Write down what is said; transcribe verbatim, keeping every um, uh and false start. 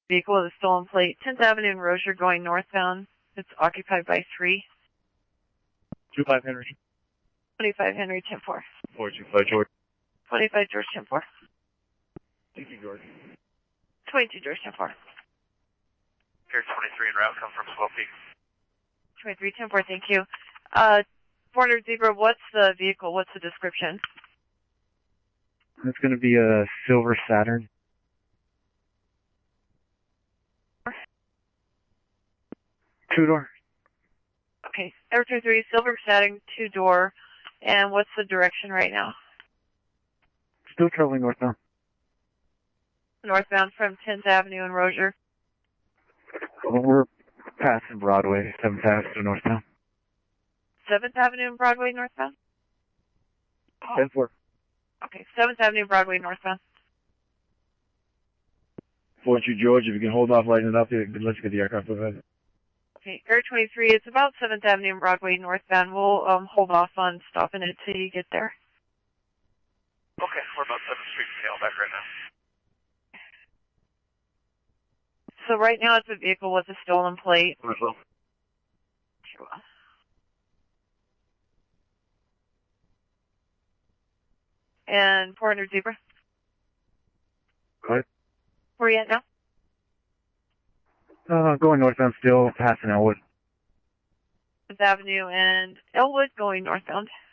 Vehicle with a stolen plate. tenth Avenue and Rozier going northbound. It's occupied by three. two five Henry. twenty-five Henry, ten four. four two five George. twenty-five George, ten four. Thank you, George. twenty-two George, ten four. Pier twenty-three en route, come from Swell Peak. twenty-three ten four, thank you. Uh, four hundred Zebra, what's the vehicle? What's the description? It's going to be a silver Saturn. Two door. Okay, Air twenty-three, silver Saturn, two door. And what's the direction right now? Still traveling northbound. Northbound from tenth Avenue and Rozier. Well, we're passing Broadway, seventh Avenue northbound. seventh Avenue and Broadway northbound? Oh. ten four. Okay, seventh Avenue, Broadway northbound. four two George, if you can hold off lighting it up, let's get the aircraft overhead. Okay, Air twenty-three, it's about seventh Avenue and Broadway northbound. We'll um, hold off on stopping it till you get there. Okay, we're about seventh Street from Tailback right now. So right now it's a vehicle with a stolen plate. Well. And four hundred Zebra. What? Where are you at now? Uh, going northbound still, passing Elwood. fifth Avenue and Elwood going northbound.